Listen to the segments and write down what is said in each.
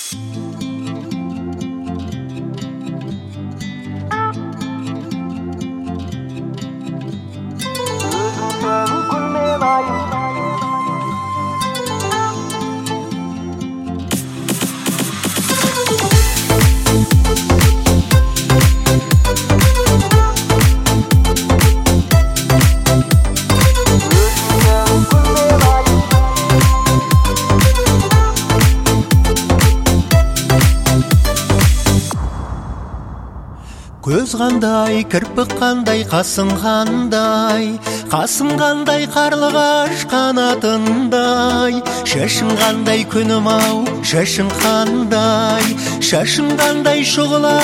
Көз қандай, кірпік қандай, қасың қандай, қасым қандай, қарлығаш қанатындай. Шашың қандай, күнім-ау, шашың қандай, шашың қандай, шұғыла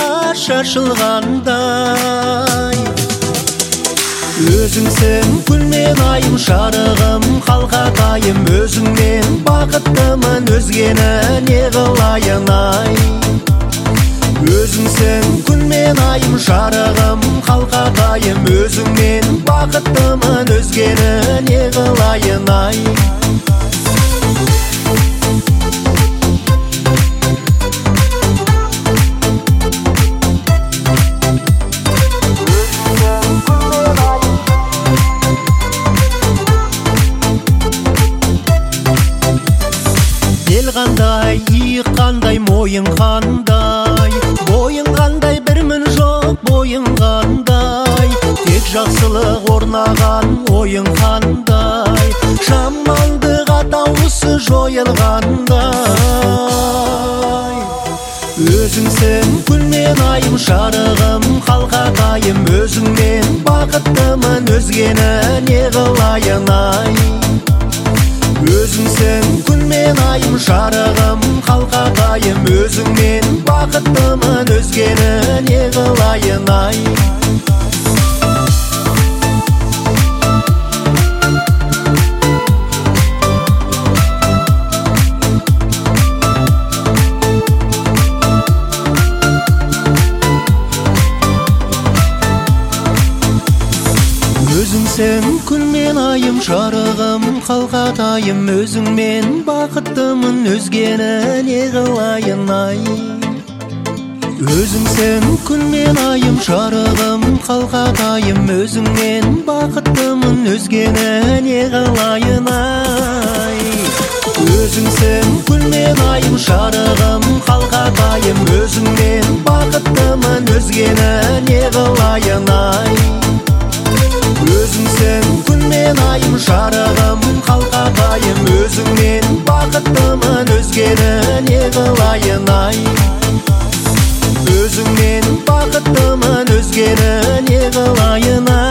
шашылғандай. Өзіңсің күлмен айым, шарығым, қалқатайым, өзіңмен бақыттымын, өзгені не қылайын ай. Өзіңсің күнмен айым, шарығым, қалқатайым, өзіңмен бақыттымын, өзгені не қылайын ай. Ел қандай, иық қандай, мойын қандай, бойың қандай, бір мін жоқ бойың қандай. Тек жақсылық орнаған ойың қандай, жамандық атаусыз жойылғандай. Өзіңсің күлмен айым, шарығым, қалқатайым, өзіңмен бақыттымын, өзгені не қылайын ай. Өзіңсің күнмен айым, шарығым, қалқатайым, өзіңмен бақыттымын, өзгені не қылайын ай. Өзіңсің күнмен айым, шарығым, қалқатайым, өзіңмен бақыттымын, өзгені не қылайын ай. Өзіңсің күнмен айым, шарығым, қалқатайым, өзіңмен бақыттымын, өзгені не қылайын ай. Өзіңсің күнмен айым, шарығым, қалқатайым, өзіңмен бақыттымын, өзгені не қылайын ай. Өзіңсің күнмен айым, шарығым, қалқатайым, өзіңмен бақыттымын, өзгені не қылайын ай. Өзіңмен бақыттымын, өзгені не қылайын ай.